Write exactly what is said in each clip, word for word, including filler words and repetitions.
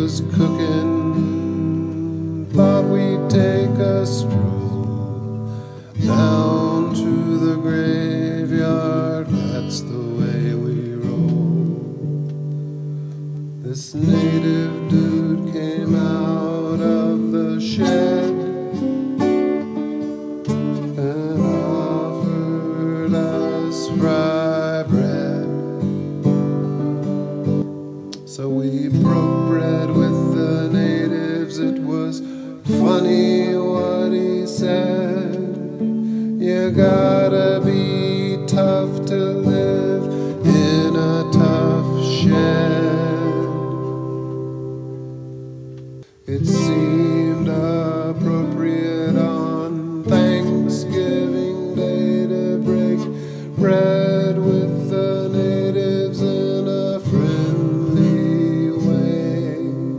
was cooking, thought we'd take a stroll down to the graveyard. That's the way we roll. This native dude came out of the shed and offered us fry bread. So we broke bread with the natives. It was funny what he said. You gotta be tough to live in a tough shed. It seemed appropriate on Thanksgiving Day to break bread with the natives in a friendly way.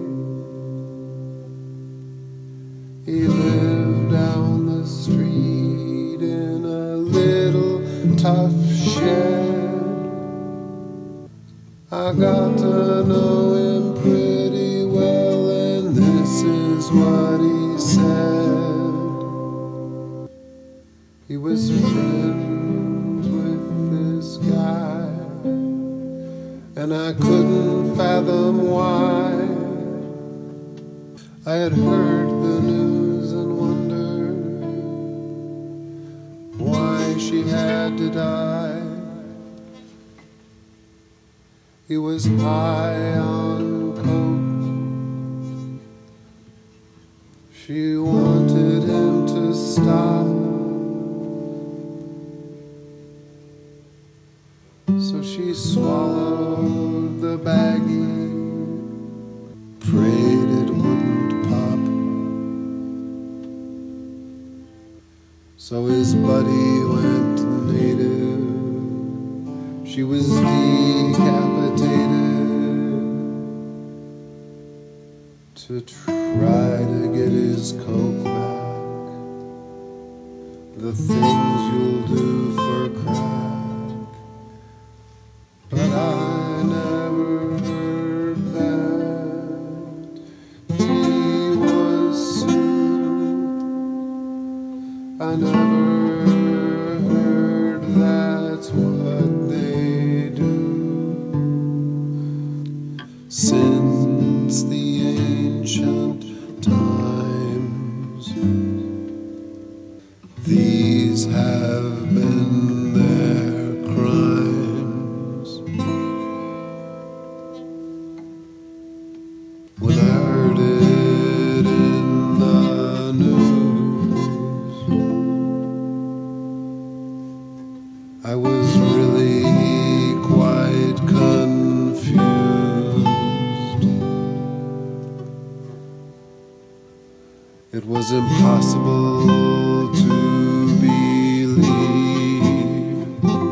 He lived down the street in a little tough shed. I got to know him pretty well, and this is what he said. He was friends with this guy, and I couldn't fathom why. I had heard the news and wondered why she had to die. He was high on coke. She wanted him to stop, so she swallowed the baggie, prayed it wouldn't pop. So his buddy went native. She was decapitated to try to get his coke back. The things you'll do for crack. But I never heard that he was sued. I never heard that's what they do. Since the ancient times, these have been their crimes. When I heard it in the news, I was really quite confused. It was impossible to believe.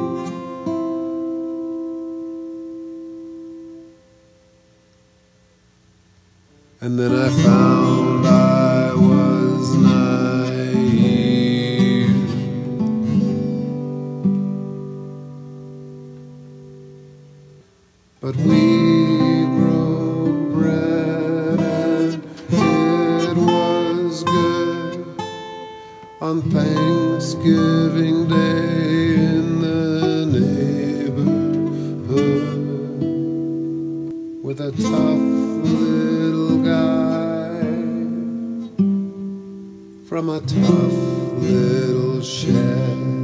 And then I found I was naive. But we broke bread and it was good on Thanksgiving Day in the neighborhood with a tough little guy from a tough little shed.